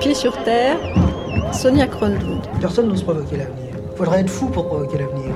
Pieds sur terre, Sonia Kronlund. Personne n'ose provoquer l'avenir. Il faudrait être fou pour provoquer l'avenir.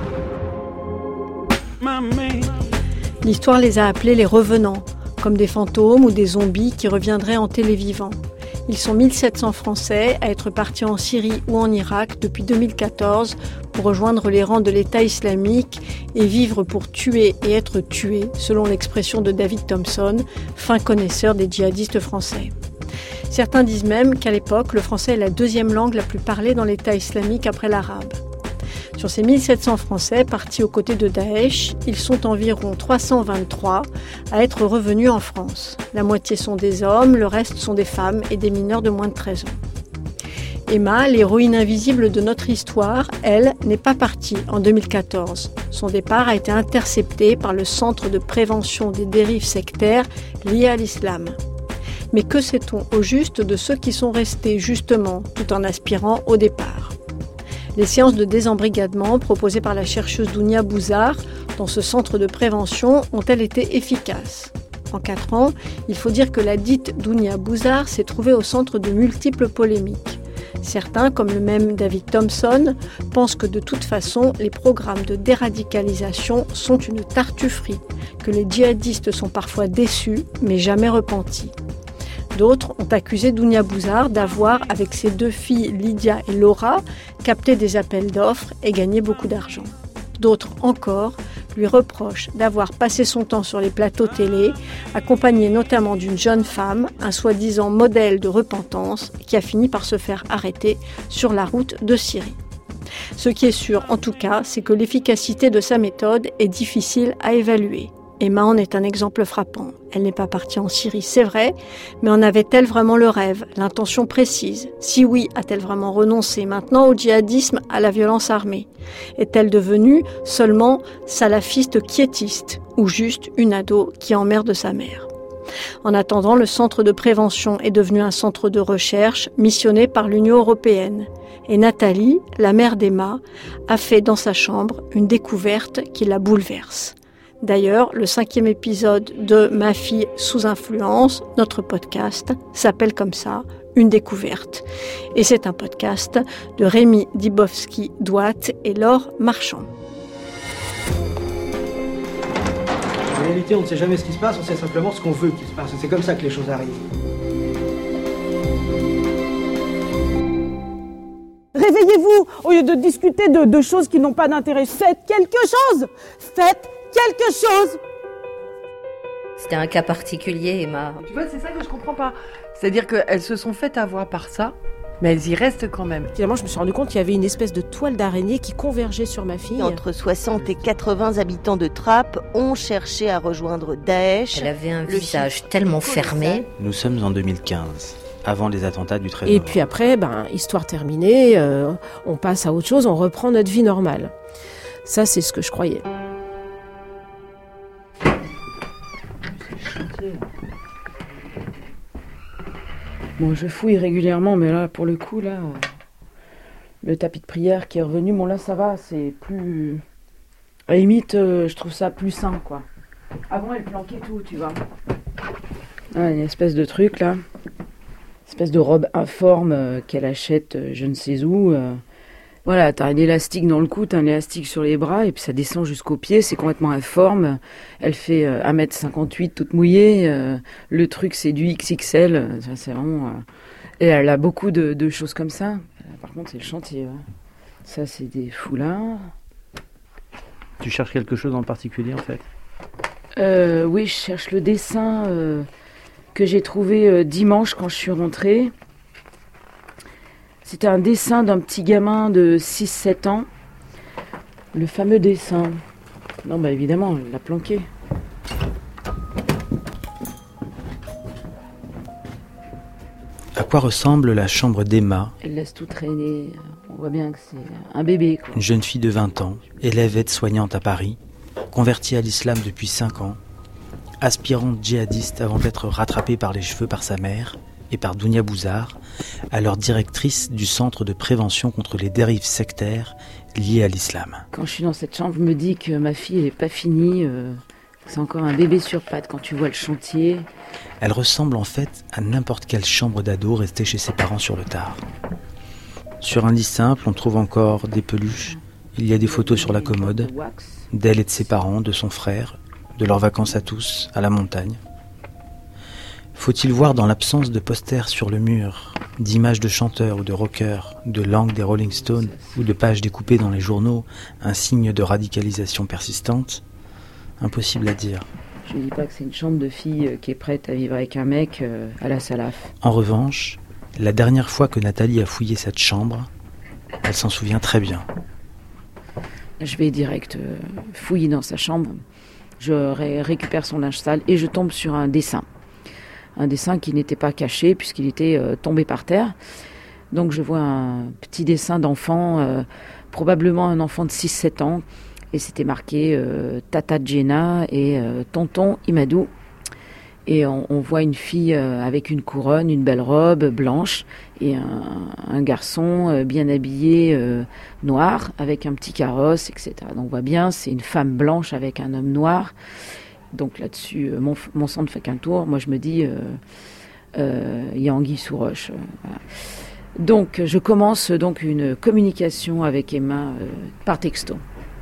L'histoire les a appelés les revenants, comme des fantômes ou des zombies qui reviendraient hanter les vivants. Ils sont 1700 Français à être partis en Syrie ou en Irak depuis 2014 pour rejoindre les rangs de l'État islamique et vivre pour tuer et être tués, selon l'expression de David Thompson, fin connaisseur des djihadistes français. Certains disent même qu'à l'époque, le français est la deuxième langue la plus parlée dans l'État islamique après l'arabe. Sur ces 1700 Français partis aux côtés de Daesh, ils sont environ 323 à être revenus en France. La moitié sont des hommes, le reste sont des femmes et des mineurs de moins de 13 ans. Emma, l'héroïne invisible de notre histoire, elle, n'est pas partie en 2014. Son départ a été intercepté par le Centre de prévention des dérives sectaires liées à l'islam. Mais que sait-on au juste de ceux qui sont restés justement, tout en aspirant au départ ? Les séances de désembrigadement proposées par la chercheuse Dounia Bouzar dans ce centre de prévention ont-elles été efficaces ? En 4 ans, il faut dire que la dite Dounia Bouzar s'est trouvée au centre de multiples polémiques. Certains, comme le même David Thompson, pensent que de toute façon, les programmes de déradicalisation sont une tartufferie, que les djihadistes sont parfois déçus, mais jamais repentis. D'autres ont accusé Dounia Bouzar d'avoir, avec ses 2 filles Lydia et Laura, capté des appels d'offres et gagné beaucoup d'argent. D'autres encore lui reprochent d'avoir passé son temps sur les plateaux télé, accompagnée notamment d'une jeune femme, un soi-disant modèle de repentance, qui a fini par se faire arrêter sur la route de Syrie. Ce qui est sûr, en tout cas, c'est que l'efficacité de sa méthode est difficile à évaluer. Emma en est un exemple frappant. Elle n'est pas partie en Syrie, c'est vrai, mais en avait-elle vraiment le rêve, l'intention précise ? Si oui, a-t-elle vraiment renoncé maintenant au djihadisme, à la violence armée ? Est-elle devenue seulement salafiste quiétiste ou juste une ado qui emmerde sa mère ? En attendant, le centre de prévention est devenu un centre de recherche missionné par l'Union européenne. Et Nathalie, la mère d'Emma, a fait dans sa chambre une découverte qui la bouleverse. D'ailleurs, le 5e épisode de Ma fille sous influence, notre podcast, s'appelle comme ça, Une découverte. Et c'est un podcast de Rémi Dibowski-Douat et Laure Marchand. En réalité, on ne sait jamais ce qui se passe, on sait simplement ce qu'on veut qu'il se passe. C'est comme ça que les choses arrivent. Réveillez-vous, au lieu de discuter de choses qui n'ont pas d'intérêt. Faites quelque chose. Faites quelque chose. C'était un cas particulier, Emma. Tu vois, c'est ça que je comprends pas. C'est-à-dire qu'elles se sont faites avoir par ça, mais elles y restent quand même. Finalement, je me suis rendu compte qu'il y avait une espèce de toile d'araignée qui convergeait sur ma fille. Entre 60 et 80 habitants de Trappes ont cherché à rejoindre Daesh. Elle avait un visage tellement fermé. Nous sommes en 2015. Avant les attentats du 13 Et novembre. puis après, histoire terminée, on passe à autre chose, on reprend notre vie normale. Ça, c'est ce que je croyais. Bon, je fouille régulièrement, mais là, pour le coup, le tapis de prière qui est revenu, bon là, ça va, c'est plus... À la limite, je trouve ça plus sain, quoi. Avant, elle planquait tout, tu vois. Ah, une espèce de truc, là. Espèce de robe informe qu'elle achète je ne sais où. Voilà, t'as un élastique dans le cou, t'as un élastique sur les bras, et puis ça descend jusqu'aux pieds, c'est complètement informe. Elle fait 1m58 toute mouillée, le truc c'est du XXL, ça, c'est vraiment... Et elle a beaucoup de choses comme ça. Par contre, c'est le chantier. Ouais. Ça, c'est des foulards. Tu cherches quelque chose en particulier, en fait ? Oui, je cherche le dessin que j'ai trouvé dimanche quand je suis rentrée. C'était un dessin d'un petit gamin de 6-7 ans. Le fameux dessin. Non, évidemment, il l'a planqué. À quoi ressemble la chambre d'Emma ? Elle laisse tout traîner. On voit bien que c'est un bébé, quoi. Une jeune fille de 20 ans, élève aide-soignante à Paris, convertie à l'islam depuis 5 ans, aspirante djihadiste avant d'être rattrapée par les cheveux par sa mère et par Dounia Bouzar, alors directrice du centre de prévention contre les dérives sectaires liées à l'islam. Quand je suis dans cette chambre, je me dis que ma fille, elle n'est pas finie. C'est encore un bébé sur pattes quand tu vois le chantier. Elle ressemble en fait à n'importe quelle chambre d'ado restée chez ses parents sur le tard. Sur un lit simple, on trouve encore des peluches. Il y a des photos sur la commode, d'elle et de ses parents, de son frère, de leurs vacances à tous, à la montagne. Faut-il voir dans l'absence de posters sur le mur, d'images de chanteurs ou de rockers, de langues des Rolling Stones ou de pages découpées dans les journaux, un signe de radicalisation persistante? Impossible à dire. Je ne dis pas que c'est une chambre de fille qui est prête à vivre avec un mec à la Salaf. En revanche, la dernière fois que Nathalie a fouillé cette chambre, elle s'en souvient très bien. Je vais direct fouiller dans sa chambre. Je récupère son linge sale et je tombe sur un dessin. Un dessin qui n'était pas caché puisqu'il était tombé par terre. Donc je vois un petit dessin d'enfant, probablement un enfant de 6-7 ans. Et c'était marqué Tata Jenna et Tonton Imadou. Et on voit une fille avec une couronne, une belle robe blanche, et un garçon bien habillé noir, avec un petit carrosse, etc. Donc on voit bien, c'est une femme blanche avec un homme noir. Donc là-dessus, mon sang ne fait qu'un tour. Moi je me dis, il y a anguille sous roche. Voilà. Donc je commence donc une communication avec Emma par texto.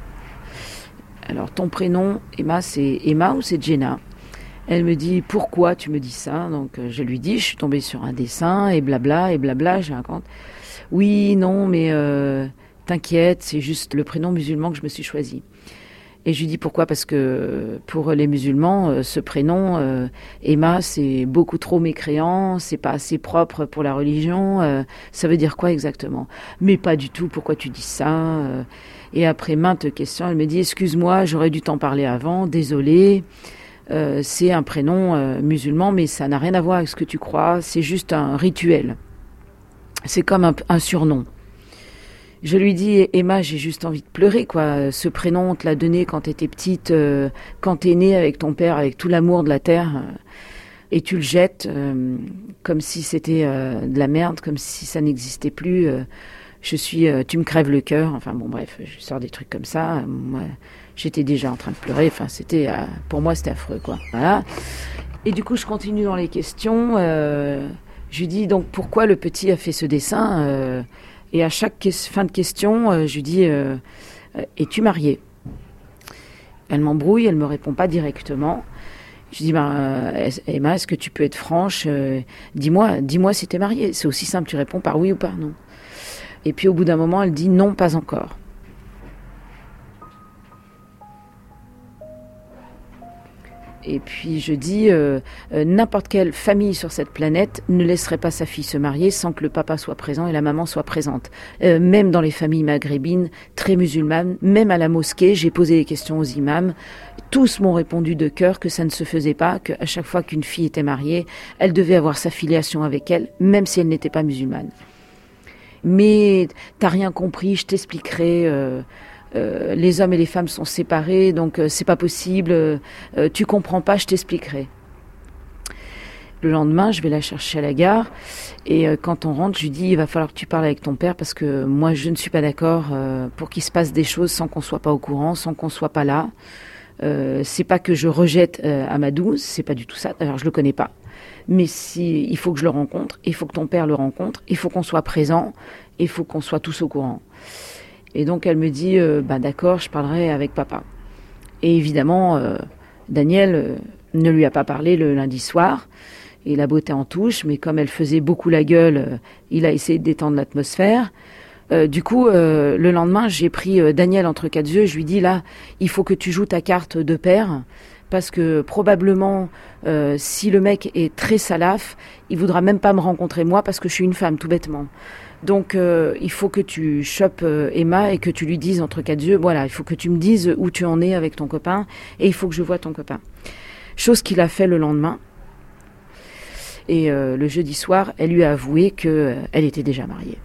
Alors ton prénom, Emma, c'est Emma ou c'est Jenna ? Elle me dit, pourquoi tu me dis ça? Donc je lui dis, je suis tombée sur un dessin et blabla, je raconte. Oui, non, mais t'inquiète, c'est juste le prénom musulman que je me suis choisi. Et je lui dis pourquoi? Parce que pour les musulmans, ce prénom, Emma, c'est beaucoup trop mécréant, c'est pas assez propre pour la religion. Ça veut dire quoi exactement? Mais pas du tout, pourquoi tu dis ça? Et après maintes questions, elle me dit, excuse-moi, j'aurais dû t'en parler avant, désolée. C'est un prénom musulman, mais ça n'a rien à voir avec ce que tu crois, c'est juste un rituel. C'est comme un surnom. Je lui dis, Emma, j'ai juste envie de pleurer, quoi. Ce prénom, on te l'a donné quand t'étais petite, quand t'es née avec ton père, avec tout l'amour de la terre, et tu le jettes comme si c'était de la merde, comme si ça n'existait plus. Tu me crèves le cœur. Enfin bon, bref, je sors des trucs comme ça. Moi, j'étais déjà en train de pleurer. Enfin, pour moi, c'était affreux, quoi. Voilà. Et du coup, je continue dans les questions. Je lui dis donc pourquoi le petit a fait ce dessin. Et à chaque fin de question, je lui dis es-tu mariée? Elle m'embrouille, elle me répond pas directement. Je lui dis Emma, est-ce que tu peux être franche? Dis-moi si t'es mariée. C'est aussi simple, tu réponds par oui ou par non. Et puis au bout d'un moment, elle dit non, pas encore. Et puis je dis, n'importe quelle famille sur cette planète ne laisserait pas sa fille se marier sans que le papa soit présent et la maman soit présente. Même dans les familles maghrébines, très musulmanes, même à la mosquée, j'ai posé des questions aux imams. Tous m'ont répondu de cœur que ça ne se faisait pas, qu'à chaque fois qu'une fille était mariée, elle devait avoir sa filiation avec elle, même si elle n'était pas musulmane. Mais t'as rien compris, je t'expliquerai... les hommes et les femmes sont séparés, donc c'est pas possible, tu comprends pas, je t'expliquerai. Le lendemain, je vais la chercher à la gare, et quand on rentre, je lui dis, il va falloir que tu parles avec ton père, parce que moi, je ne suis pas d'accord pour qu'il se passe des choses sans qu'on soit pas au courant, sans qu'on soit pas là. C'est pas que je rejette Amadou, c'est pas du tout ça, d'ailleurs je le connais pas. Mais il faut que je le rencontre, il faut que ton père le rencontre, il faut qu'on soit présent, il faut qu'on soit tous au courant. Et donc elle me dit, d'accord, je parlerai avec papa. Et évidemment, Daniel ne lui a pas parlé le lundi soir. Il a botté en touche, mais comme elle faisait beaucoup la gueule, il a essayé de détendre l'atmosphère. Du coup, le lendemain, j'ai pris Daniel entre quatre yeux. Je lui dis, là, il faut que tu joues ta carte de père. Parce que probablement, si le mec est très salaf, il voudra même pas me rencontrer moi parce que je suis une femme, tout bêtement. Donc, il faut que tu chopes Emma et que tu lui dises entre quatre yeux, voilà, il faut que tu me dises où tu en es avec ton copain et il faut que je voie ton copain. Chose qu'il a fait le lendemain. Et le jeudi soir, elle lui a avoué qu'elle était déjà mariée.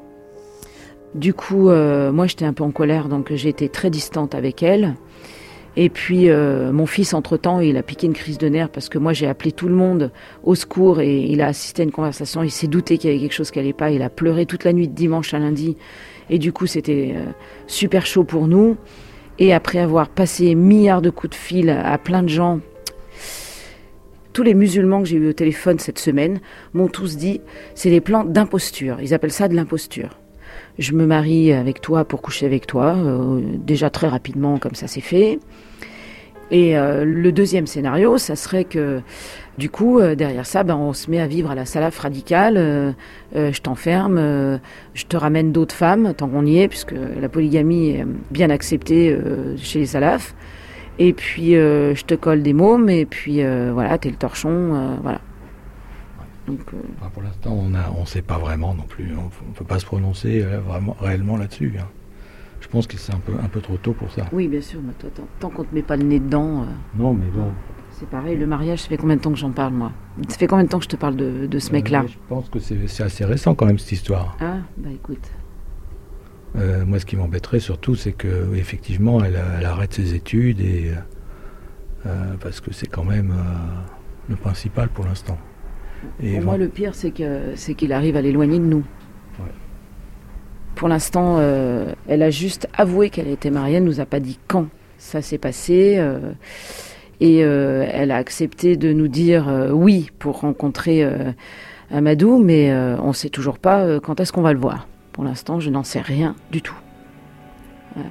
Du coup, moi j'étais un peu en colère, donc j'ai été très distante avec elle. Et puis mon fils, entre-temps, il a piqué une crise de nerfs parce que moi j'ai appelé tout le monde au secours et il a assisté à une conversation. Il s'est douté qu'il y avait quelque chose qui allait pas. Il a pleuré toute la nuit de dimanche à lundi. Et du coup, c'était super chaud pour nous. Et après avoir passé milliards de coups de fil à plein de gens, tous les musulmans que j'ai eu au téléphone cette semaine m'ont tous dit c'est des plans d'imposture. Ils appellent ça de l'imposture. Je me marie avec toi pour coucher avec toi, déjà très rapidement comme ça c'est fait. Et le deuxième scénario, ça serait que du coup, derrière ça, on se met à vivre à la salaf radicale, je t'enferme, je te ramène d'autres femmes, tant qu'on y est, puisque la polygamie est bien acceptée chez les salafs. Et puis je te colle des mômes, et puis voilà, t'es le torchon, voilà. Donc, pour l'instant, on ne sait pas vraiment non plus. On ne peut pas se prononcer réellement là-dessus. Hein. Je pense que c'est un peu trop tôt pour ça. Oui, bien sûr, mais toi, tant qu'on ne te met pas le nez dedans... Non, mais bon... C'est pareil, le mariage, ça fait combien de temps que j'en parle, moi? Ça fait combien de temps que je te parle de ce mec-là? Je pense que c'est assez récent quand même, cette histoire. Ah, bah écoute... moi, ce qui m'embêterait surtout, c'est qu'effectivement, elle arrête ses études, et parce que c'est quand même le principal pour l'instant. Pour moi, le pire, c'est qu'il arrive à l'éloigner de nous. Ouais. Pour l'instant, elle a juste avoué qu'elle était mariée, elle ne nous a pas dit quand ça s'est passé. Et elle a accepté de nous dire oui pour rencontrer Amadou, mais on ne sait toujours pas quand est-ce qu'on va le voir. Pour l'instant, je n'en sais rien du tout. Voilà.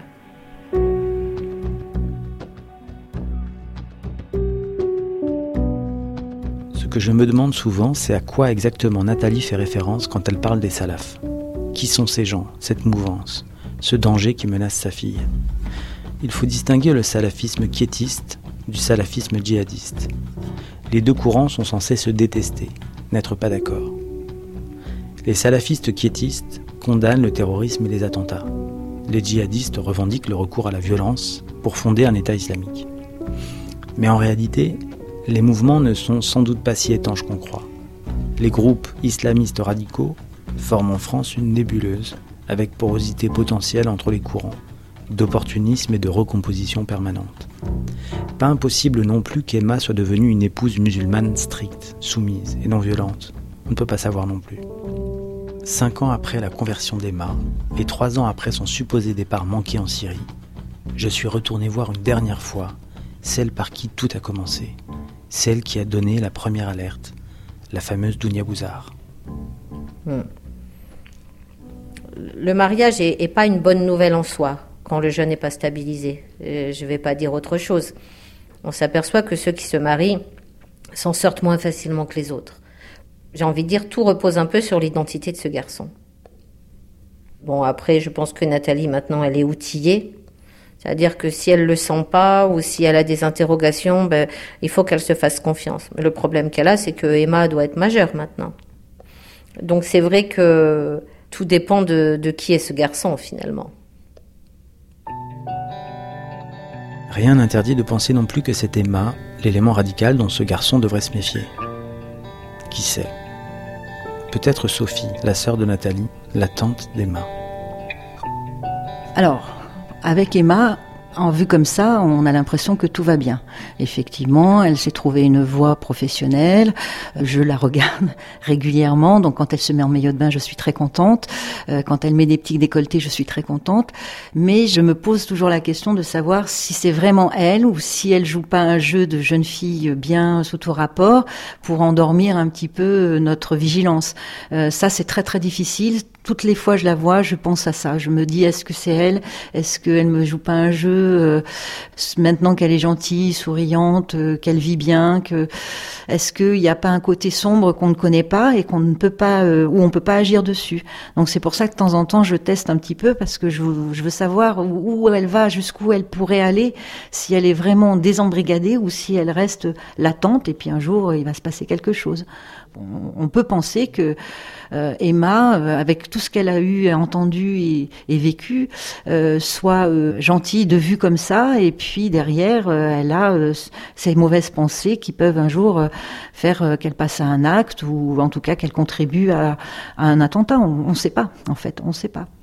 Ce que je me demande souvent, c'est à quoi exactement Nathalie fait référence quand elle parle des salafs. Qui sont ces gens, cette mouvance, ce danger qui menace sa fille? Il faut distinguer le salafisme quiétiste du salafisme djihadiste. Les deux courants sont censés se détester, n'être pas d'accord. Les salafistes quiétistes condamnent le terrorisme et les attentats. Les djihadistes revendiquent le recours à la violence pour fonder un État islamique. Mais en réalité, les mouvements ne sont sans doute pas si étanches qu'on croit. Les groupes islamistes radicaux forment en France une nébuleuse, avec porosité potentielle entre les courants, d'opportunisme et de recomposition permanente. Pas impossible non plus qu'Emma soit devenue une épouse musulmane stricte, soumise et non violente. On ne peut pas savoir non plus. 5 ans après la conversion d'Emma, et 3 ans après son supposé départ manqué en Syrie, je suis retourné voir une dernière fois celle par qui tout a commencé, celle qui a donné la première alerte, la fameuse Dounia Bouzar. Le mariage est pas une bonne nouvelle en soi, quand le jeune n'est pas stabilisé. Je vais pas dire autre chose. On s'aperçoit que ceux qui se marient s'en sortent moins facilement que les autres. J'ai envie de dire, tout repose un peu sur l'identité de ce garçon. Bon, après, je pense que Nathalie, maintenant, elle est outillée. C'est-à-dire que si elle le sent pas ou si elle a des interrogations, il faut qu'elle se fasse confiance. Mais le problème qu'elle a, c'est que Emma doit être majeure maintenant. Donc c'est vrai que tout dépend de qui est ce garçon, finalement. Rien n'interdit de penser non plus que c'est Emma, l'élément radical dont ce garçon devrait se méfier. Qui sait? Peut-être Sophie, la sœur de Nathalie, la tante d'Emma. Alors, avec Emma, en vue comme ça, on a l'impression que tout va bien. Effectivement, elle s'est trouvée une voie professionnelle. Je la regarde régulièrement. Donc, quand elle se met en maillot de bain, je suis très contente. Quand elle met des petits décolletés, je suis très contente. Mais je me pose toujours la question de savoir si c'est vraiment elle ou si elle joue pas un jeu de jeune fille bien sous tout rapport pour endormir un petit peu notre vigilance. Ça, c'est très très difficile. Toutes les fois je la vois, je pense à ça. Je me dis, est-ce que c'est elle? Est-ce qu'elle me joue pas un jeu maintenant qu'elle est gentille, souriante, qu'elle vit bien, est-ce qu'il n'y a pas un côté sombre qu'on ne connaît pas et qu'on ne peut pas, où on peut pas agir dessus? Donc c'est pour ça que de temps en temps je teste un petit peu parce que je veux savoir où elle va, jusqu'où elle pourrait aller, si elle est vraiment désembrigadée ou si elle reste latente et puis un jour il va se passer quelque chose. On peut penser que Emma, avec tout ce qu'elle a eu, entendu et vécu, soit gentille de vue comme ça, et puis derrière, elle a ces mauvaises pensées qui peuvent un jour faire qu'elle passe à un acte, ou en tout cas qu'elle contribue à un attentat. On ne sait pas, en fait, on ne sait pas.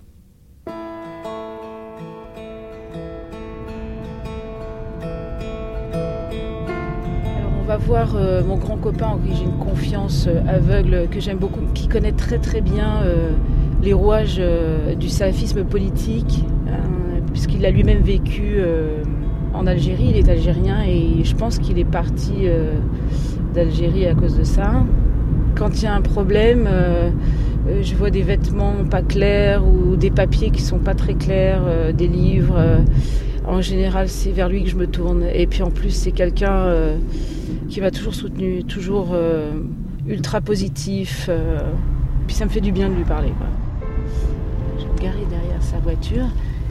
va voir mon grand copain en qui j'ai une confiance aveugle, que j'aime beaucoup, qui connaît très très bien les rouages du salafisme politique, puisqu'il a lui-même vécu en Algérie, il est algérien et je pense qu'il est parti d'Algérie à cause de ça. Quand il y a un problème, je vois des vêtements pas clairs ou des papiers qui sont pas très clairs, des livres. En général, c'est vers lui que je me tourne. Et puis en plus, c'est quelqu'un qui m'a toujours soutenu, toujours ultra positif. Puis ça me fait du bien de lui parler, quoi. Je vais me garer derrière sa voiture.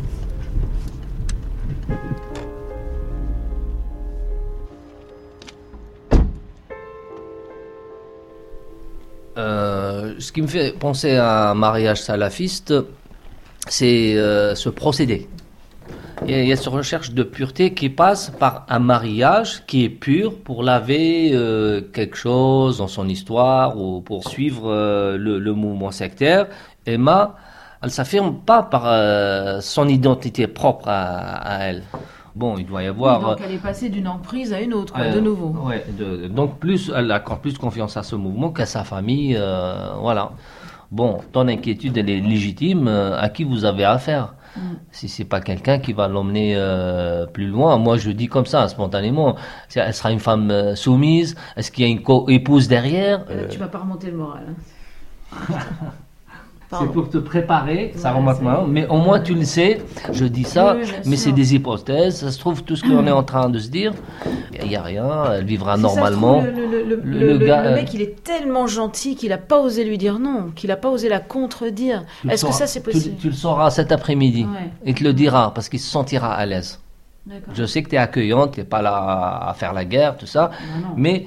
Ce qui me fait penser à un mariage salafiste, c'est ce procédé. Il y a cette recherche de pureté qui passe par un mariage qui est pur pour laver quelque chose dans son histoire ou pour suivre le mouvement sectaire. Emma, elle ne s'affirme pas par son identité propre à elle. Bon, il doit y avoir... Oui, donc elle est passée d'une emprise à une autre, de nouveau. Ouais, donc elle accorde plus confiance à ce mouvement qu'à sa famille, voilà. Bon, ton inquiétude, elle est légitime. À qui vous avez affaire ? Si c'est pas quelqu'un qui va l'emmener plus loin, moi je dis comme ça, spontanément. Elle sera une femme soumise. Est-ce qu'il y a une co-épouse derrière ? Tu m'as pas remonté le moral. Hein. C'est pour te préparer, ça remonte maintenant, mais au moins tu le sais, je dis ça, oui, mais c'est des hypothèses, ça se trouve tout ce qu'on est en train de se dire, il n'y a rien, elle vivra normalement. Le mec, il est tellement gentil qu'il n'a pas osé lui dire non, qu'il n'a pas osé la contredire. Est-ce que ça c'est possible ? Tu le sauras cet après-midi, il te le dira, parce qu'il se sentira à l'aise. D'accord. Je sais que tu es accueillante, tu n'es pas là à faire la guerre, tout ça, non. Mais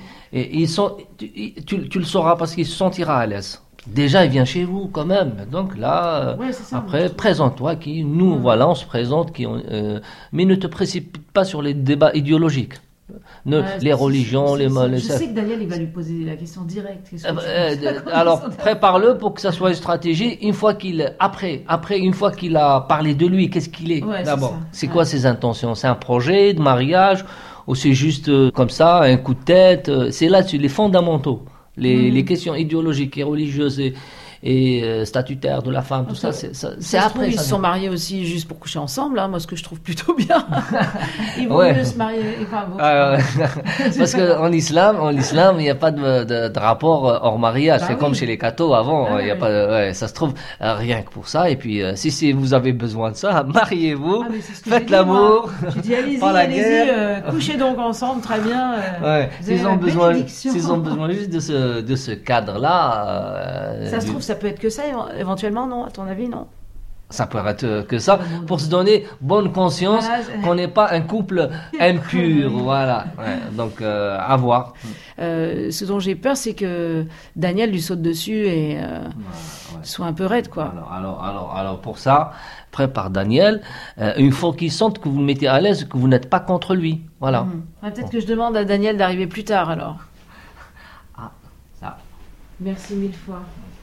tu le sauras parce qu'il se sentira à l'aise. Déjà, il vient chez vous quand même. Donc là, après, présente-toi. Voilà, on se présente. Mais ne te précipite pas sur les débats idéologiques. Les religions, les... Je sais que Daniel, il va lui poser la question directe. Alors, prépare-le pour que ça soit une stratégie. Une fois une fois qu'il a parlé de lui, qu'est-ce qu'il est d'abord ? C'est quoi ses intentions ? C'est un projet de mariage ou c'est juste comme ça, un coup de tête ? C'est là-dessus, les fondamentaux. Les questions idéologiques et religieuses et statutaires de la femme, tout ça, c'est après. Ils se sont mariés aussi juste pour coucher ensemble, hein, moi ce que je trouve plutôt bien. Ils vont mieux se marier. Parce qu'en islam, il n'y a pas de rapport hors mariage. C'est comme chez les cathos avant. Il y a pas, ça se trouve rien que pour ça. Et puis si vous avez besoin de ça, mariez-vous, faites l'amour. Tu dis allez-y, couchez donc ensemble, très bien. S'ils ont besoin juste de ce cadre-là. Ça se trouve, ça peut être que ça, éventuellement, non ? À ton avis, non ? Ça peut être que ça, pour se donner bonne conscience qu'on n'est pas un couple impur, voilà. Donc, à voir. Ce dont j'ai peur, c'est que Daniel lui saute dessus et soit un peu raide, quoi. Alors, pour ça, prépare Daniel. Il faut qu'il sente que vous le mettez à l'aise, que vous n'êtes pas contre lui, voilà. Peut-être que je demande à Daniel d'arriver plus tard, alors. Ça. Merci 1000 fois.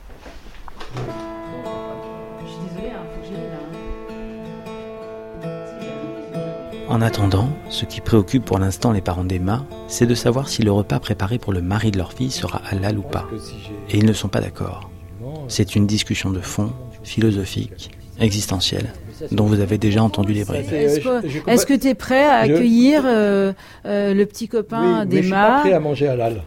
Je suis désolée, faut que j'y aille là. En attendant, ce qui préoccupe pour l'instant les parents d'Emma, c'est de savoir si le repas préparé pour le mari de leur fille sera halal ou pas. Et ils ne sont pas d'accord. C'est une discussion de fond, philosophique, existentielle, dont vous avez déjà entendu les brides. Est-ce que tu es prêt à accueillir le petit copain d'Emma ? Je suis pas prêt à manger halal.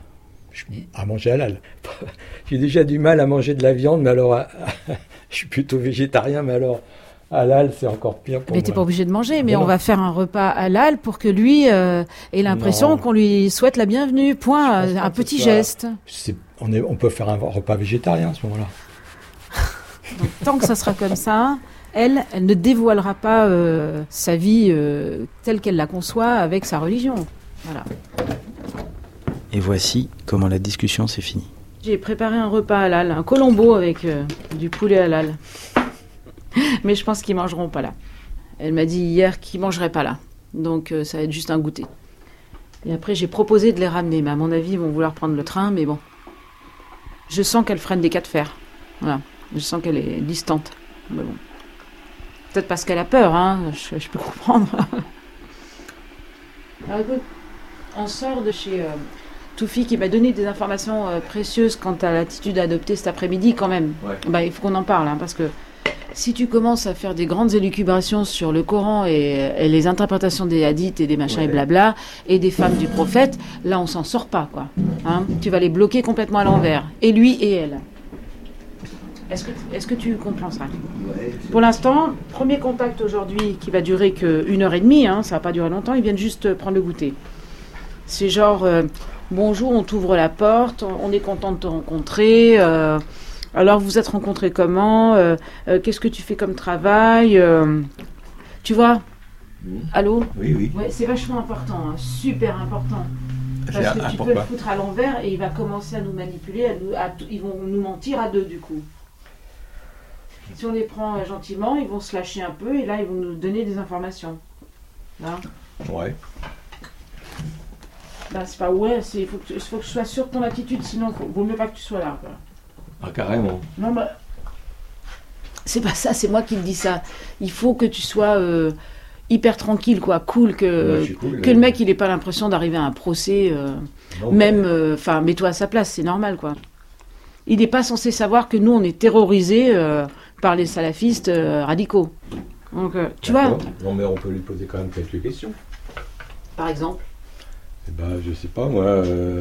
J'ai déjà du mal à manger de la viande, mais alors je suis plutôt végétarien, mais alors halal, c'est encore pire pour moi. Mais t'es pas obligé de manger, mais on va faire un repas halal pour que lui ait l'impression qu'on lui souhaite la bienvenue. Point, un petit geste. On peut faire un repas végétarien à ce moment-là. Donc, tant que ça sera comme ça, elle ne dévoilera pas sa vie telle qu'elle la conçoit avec sa religion. Voilà. Et voici comment la discussion s'est finie. J'ai préparé un repas halal, un colombo avec du poulet halal. Mais je pense qu'ils mangeront pas là. Elle m'a dit hier qu'ils mangeraient pas là. Donc ça va être juste un goûter. Et après j'ai proposé de les ramener, mais à mon avis ils vont vouloir prendre le train, mais bon. Je sens qu'elle freine des cas de fer. Voilà. Je sens qu'elle est distante. Mais bon. Peut-être parce qu'elle a peur, hein. Je peux comprendre. Alors écoute, on sort de chez Toufi qui m'a donné des informations précieuses quant à l'attitude adoptée cet après-midi quand même. Ouais. Bah, il faut qu'on en parle, hein, parce que si tu commences à faire des grandes élucubrations sur le Coran et les interprétations des hadiths et des machins et blabla, et des femmes du prophète, là on s'en sort pas, quoi. Hein, tu vas les bloquer complètement à l'envers, et lui et elle. Est-ce que tu comprends ça? Pour l'instant, premier contact aujourd'hui qui va durer que 1h30, hein, ça va pas durer longtemps, ils viennent juste prendre le goûter. C'est genre, bonjour, on t'ouvre la porte, on est content de te rencontrer, alors vous êtes rencontrés comment, qu'est-ce que tu fais comme travail, tu vois? Allô? Oui. Ouais, c'est vachement important, hein, super important. Parce que tu peux le foutre à l'envers et il va commencer à nous manipuler, ils vont nous mentir à deux du coup. Si on les prend gentiment, ils vont se lâcher un peu et là ils vont nous donner des informations. Là. Ouais. Bah, c'est pas ouais, il faut que je sois sûr de ton attitude, sinon vaut mieux pas que tu sois là. Quoi. Ah, carrément. Non, bah. C'est pas ça, c'est moi qui te dis ça. Il faut que tu sois hyper tranquille, quoi, cool, que le mec il ait pas l'impression d'arriver à un procès. Non, même, mets-toi à sa place, c'est normal, quoi. Il n'est pas censé savoir que nous on est terrorisés par les salafistes radicaux. Donc, tu vois. Non, mais on peut lui poser quand même quelques questions. Par exemple. Eh ben, je sais pas, moi.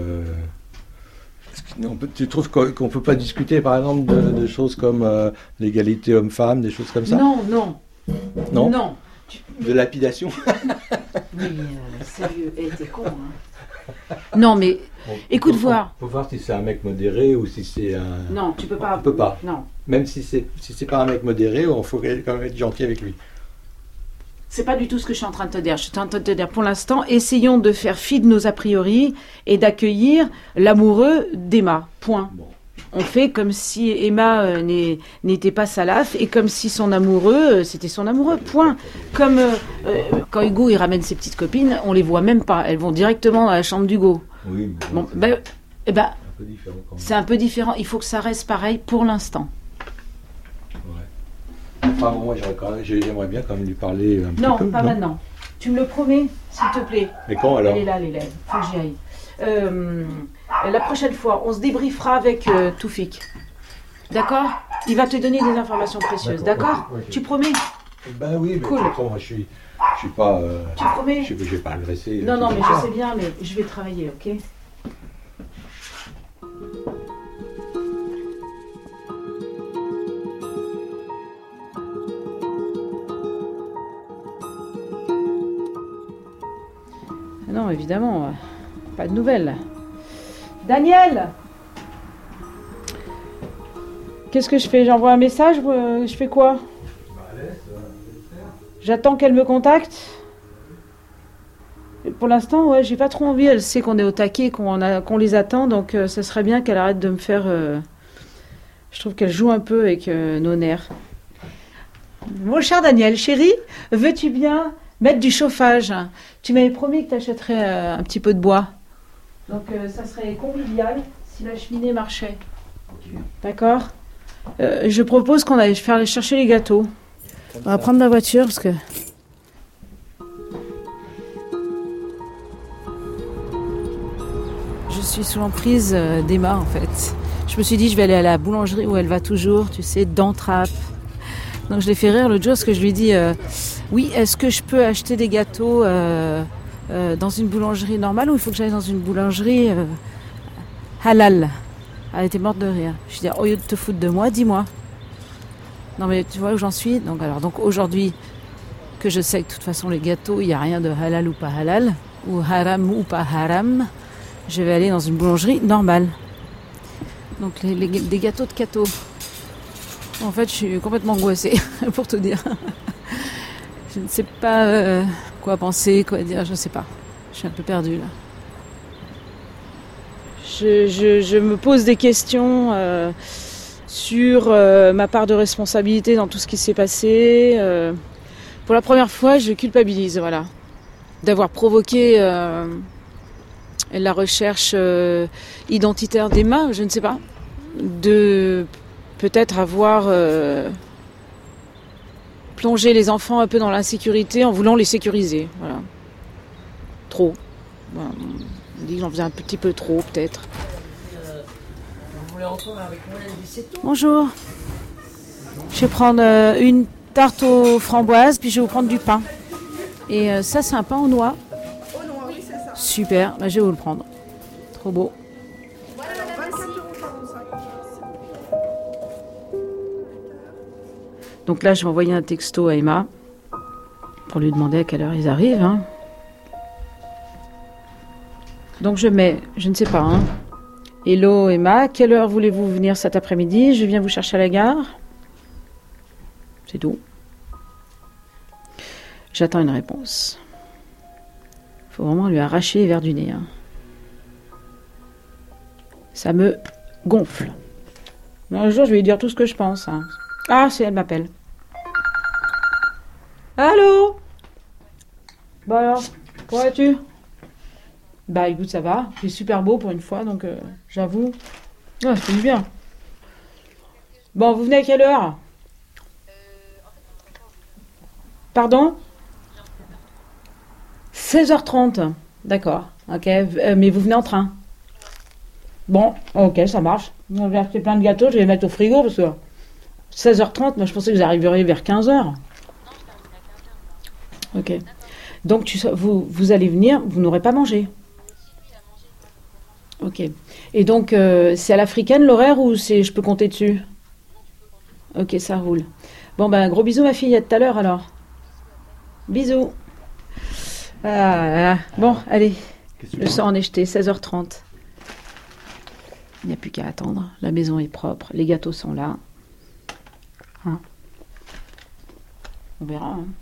Tu trouves qu'on peut pas discuter, par exemple, de choses comme l'égalité homme-femme, des choses comme ça? Non. De lapidation? Mais sérieux, t'es con, hein. Non, mais écoute, voir. Faut voir si c'est un mec modéré ou si c'est un. Non, tu peux pas. On peut pas. Non. Même si c'est pas un mec modéré, il faut quand même être gentil avec lui. C'est pas du tout ce que je suis en train de te dire. Je suis en train de te dire, pour l'instant, essayons de faire fi de nos a priori et d'accueillir l'amoureux d'Emma. Point. Bon. On fait comme si Emma n'était pas salaf et comme si son amoureux, c'était son amoureux. Point. Comme quand Hugo il ramène ses petites copines, on les voit même pas. Elles vont directement dans la chambre d'Hugo. Oui. Bon, c'est un peu différent. Il faut que ça reste pareil pour l'instant. Enfin, moi, j'aimerais bien quand même lui parler un petit peu. Non, pas maintenant. Tu me le promets, s'il te plaît. Mais quand alors? Elle est là, l'élève. Faut que j'y aille. La prochaine fois, on se débriefera avec Toufik. D'accord? Il va te donner des informations précieuses. D'accord? Okay. Tu promets? Ben oui, mais cool. De toute façon, moi, je suis pas. Tu promets? Je vais pas agresser. Non, mais je sais bien, mais je vais travailler, ok? Non, évidemment, pas de nouvelles. Daniel! Qu'est-ce que je fais? J'envoie un message? Je fais quoi? J'attends qu'elle me contacte? Pour l'instant, ouais, j'ai pas trop envie. Elle sait qu'on est au taquet, qu'on les attend, donc ça serait bien qu'elle arrête de me faire... Je trouve qu'elle joue un peu avec nos nerfs. Mon cher Daniel, chérie, veux-tu bien mettre du chauffage? Tu m'avais promis que tu achèterais un petit peu de bois. Donc ça serait convivial si la cheminée marchait. Okay. D'accord? Je propose qu'on aille chercher les gâteaux. On va prendre la voiture parce que... Je suis sous l'emprise d'Emma en fait. Je me suis dit je vais aller à la boulangerie où elle va toujours, tu sais, dans Trappes. Donc je l'ai fait rire l'autre jour parce que je lui ai dit oui, est-ce que je peux acheter des gâteaux dans une boulangerie normale ou il faut que j'aille dans une boulangerie halal? Elle était morte de rire. Je lui ai dit au lieu de te foutre de moi, dis-moi. Non mais tu vois où j'en suis. Donc aujourd'hui que je sais que de toute façon les gâteaux, il n'y a rien de halal ou pas halal, ou haram ou pas haram, je vais aller dans une boulangerie normale. Donc des gâteaux de cadeaux. En fait, je suis complètement angoissée, pour te dire. Je ne sais pas quoi penser, quoi dire, je ne sais pas. Je suis un peu perdue, là. Je me pose des questions sur ma part de responsabilité dans tout ce qui s'est passé. Pour la première fois, je culpabilise, voilà. D'avoir provoqué la recherche identitaire d'Emma, je ne sais pas. De... peut-être avoir plongé les enfants un peu dans l'insécurité en voulant les sécuriser. Voilà. Trop. Voilà. me dis que j'en faisais un petit peu trop, peut-être. Bonjour. Je vais prendre une tarte aux framboises, puis je vais vous prendre du pain. Et ça, c'est un pain aux noix. Aux noix, oui, c'est ça. Super, je vais vous le prendre. Trop beau. Donc là, je vais envoyer un texto à Emma pour lui demander à quelle heure ils arrivent. Hein. Donc je mets, je ne sais pas. Hein. Hello Emma, quelle heure voulez-vous venir cet après-midi? Je viens vous chercher à la gare. C'est tout. J'attends une réponse. Il faut vraiment lui arracher les verres du nez. Hein. Ça me gonfle. Un jour, je vais lui dire tout ce que je pense. Hein. Ah, c'est elle m'appelle. Allô? Bah alors, comment vas-tu? Bah écoute, ça va. C'est super beau pour une fois, donc j'avoue. Ouais, ça fait du bien. Bon, vous venez à quelle heure? Pardon? 16h30. D'accord. Ok. Mais vous venez en train? Bon, ok, ça marche. On va acheter plein de gâteaux, je vais les mettre au frigo parce que 16h30, moi je pensais que vous arriveriez vers 15h. Ok. Donc vous allez venir, vous n'aurez pas mangé. Ok. Et donc c'est à l'africaine l'horaire ou je peux compter dessus? Ok, ça roule. Bon ben gros bisous ma fille, à tout à l'heure alors. Bisous. Bon, allez. Le sort en est jeté, 16h30. Il n'y a plus qu'à attendre. La maison est propre, les gâteaux sont là. Hein? On verra. Hein?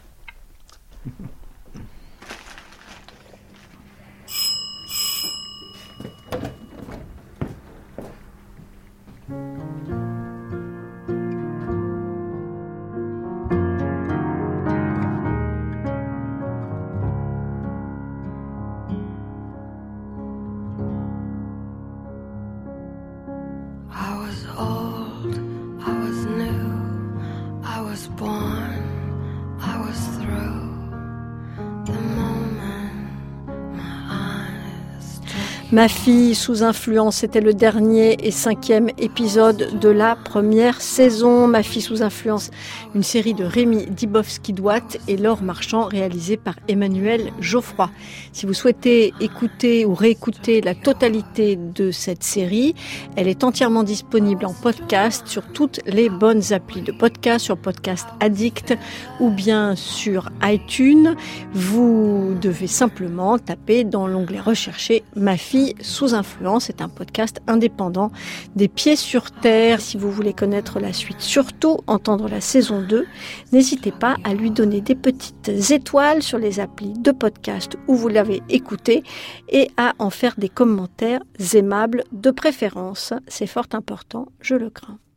Ma fille sous influence, c'était le dernier et 5e épisode de la première saison. Ma fille sous influence, une série de Rémi Dibowski-Douat et Laure Marchand, réalisée par Emmanuel Geoffroy. Si vous souhaitez écouter ou réécouter la totalité de cette série, elle est entièrement disponible en podcast sur toutes les bonnes applis de podcast, sur Podcast Addict ou bien sur iTunes. Vous devez simplement taper dans l'onglet recherché Ma fille sous influence. C'est un podcast indépendant des pieds sur terre. Si vous voulez connaître la suite, surtout entendre la saison 2, n'hésitez pas à lui donner des petites étoiles sur les applis de podcast où vous l'avez écouté et à en faire des commentaires aimables de préférence. C'est fort important, je le crains.